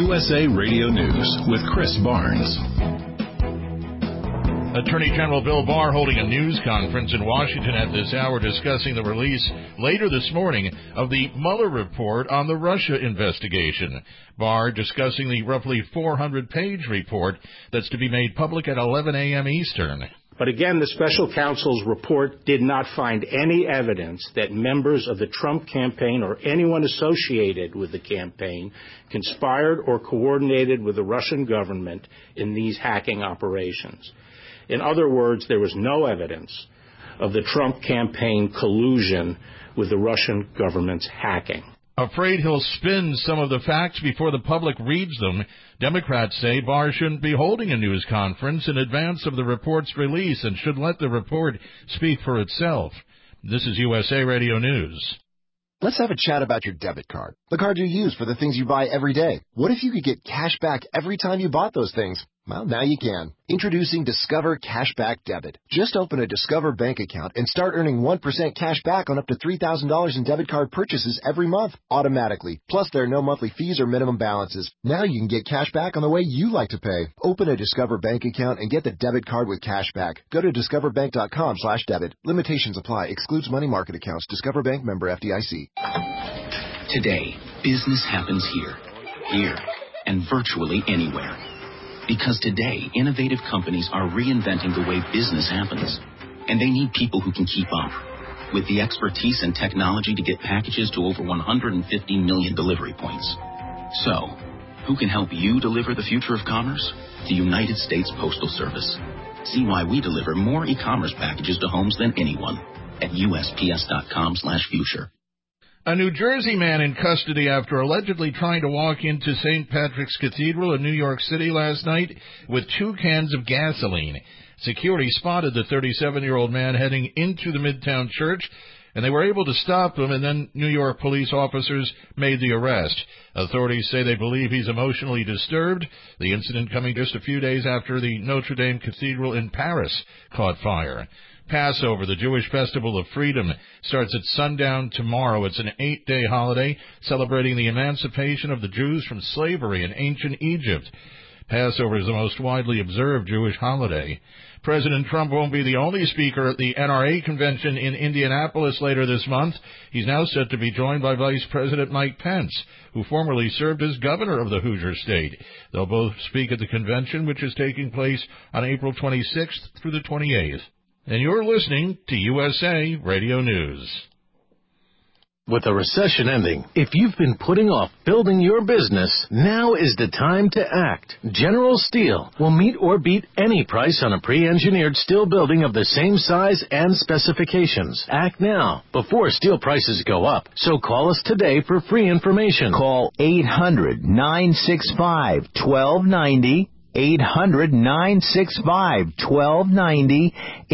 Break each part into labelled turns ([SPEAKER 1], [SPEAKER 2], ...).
[SPEAKER 1] USA Radio News with Chris Barnes.
[SPEAKER 2] Attorney General Bill Barr holding a news conference in Washington at this hour discussing the release later this morning of the Mueller report on the Russia investigation. Barr discussing the roughly 400-page report that's to be made public at 11 a.m. Eastern.
[SPEAKER 3] But again, the special counsel's report did not find any evidence that members of the Trump campaign or anyone associated with the campaign conspired or coordinated with the Russian government in these hacking operations. In other words, there was no evidence of the Trump campaign collusion with the Russian government's hacking.
[SPEAKER 2] Afraid he'll spin some of the facts before the public reads them, Democrats say Barr shouldn't be holding a news conference in advance of the report's release and should let the report speak for itself. This is USA Radio News.
[SPEAKER 4] Let's have a chat about your debit card, the card you use for the things you buy every day. What if you could get cash back every time you bought those things? Well, now you can. Introducing Discover Cashback Debit. Just open a Discover bank account and start earning 1% cash back on up to $3,000 in debit card purchases every month, automatically. Plus, there are no monthly fees or minimum balances. Now you can get cash back on the way you like to pay. Open a Discover bank account and get the debit card with cash back. Go to discoverbank.com/debit. Limitations apply. Excludes money market accounts. Discover Bank, member FDIC.
[SPEAKER 5] Today, business happens here, and virtually anywhere. Because today, innovative companies are reinventing the way business happens. And they need people who can keep up, with the expertise and technology to get packages to over 150 million delivery points. So, who can help you deliver the future of commerce? The United States Postal Service. See why we deliver more e-commerce packages to homes than anyone at USPS.com/future.
[SPEAKER 2] A New Jersey man in custody after allegedly trying to walk into St. Patrick's Cathedral in New York City last night with 2 cans of gasoline. Security spotted the 37-year-old man heading into the Midtown Church, and they were able to stop him, and then New York police officers made the arrest. Authorities say they believe he's emotionally disturbed, the incident coming just a few days after the Notre Dame Cathedral in Paris caught fire. Passover, the Jewish festival of freedom, starts at sundown tomorrow. It's an 8-day holiday celebrating the emancipation of the Jews from slavery in ancient Egypt. Passover is the most widely observed Jewish holiday. President Trump won't be the only speaker at the NRA convention in Indianapolis later this month. He's now set to be joined by Vice President Mike Pence, who formerly served as governor of the Hoosier State. They'll both speak at the convention, which is taking place on April 26th through the 28th. And you're listening to USA Radio News.
[SPEAKER 6] With the recession ending, if you've been putting off building your business, now is the time to act. General Steel will meet or beat any price on a pre-engineered steel building of the same size and specifications. Act now, before steel prices go up. So call us today for free information.
[SPEAKER 7] Call 800-965-1290. 800-965-1290,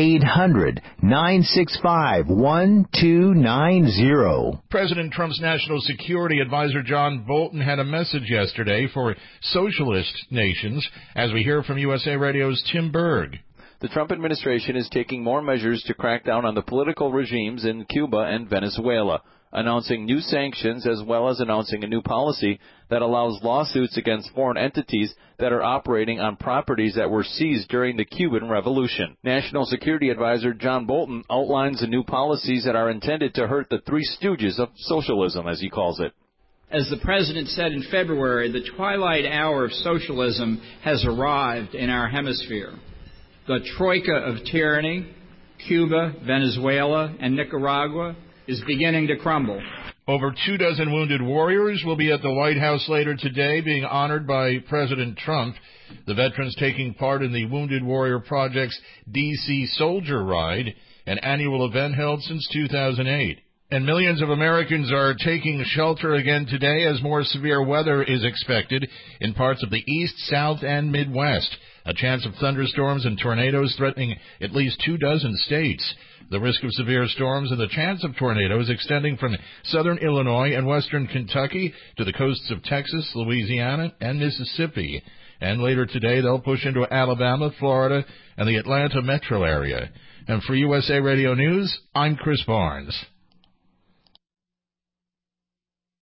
[SPEAKER 7] 800-965-1290.
[SPEAKER 2] President Trump's National Security Advisor John Bolton had a message yesterday for socialist nations, as we hear from USA Radio's Tim Berg.
[SPEAKER 8] The Trump administration is taking more measures to crack down on the political regimes in Cuba and Venezuela, announcing new sanctions as well as announcing a new policy that allows lawsuits against foreign entities that are operating on properties that were seized during the Cuban Revolution. National Security Advisor John Bolton outlines the new policies that are intended to hurt the three stooges of socialism, as he calls it.
[SPEAKER 9] As the President said in February, the twilight hour of socialism has arrived in our hemisphere. The troika of tyranny, Cuba, Venezuela, and Nicaragua, is beginning to crumble.
[SPEAKER 2] Over 24 wounded warriors will be at the White House later today being honored by President Trump. The veterans taking part in the Wounded Warrior Project's D.C. Soldier Ride, an annual event held since 2008. And millions of Americans are taking shelter again today as more severe weather is expected in parts of the East, South, and Midwest. A chance of thunderstorms and tornadoes threatening at least 24 states. The risk of severe storms and the chance of tornadoes extending from southern Illinois and western Kentucky to the coasts of Texas, Louisiana, and Mississippi. And later today, they'll push into Alabama, Florida, and the Atlanta metro area. And for USA Radio News, I'm Chris Barnes.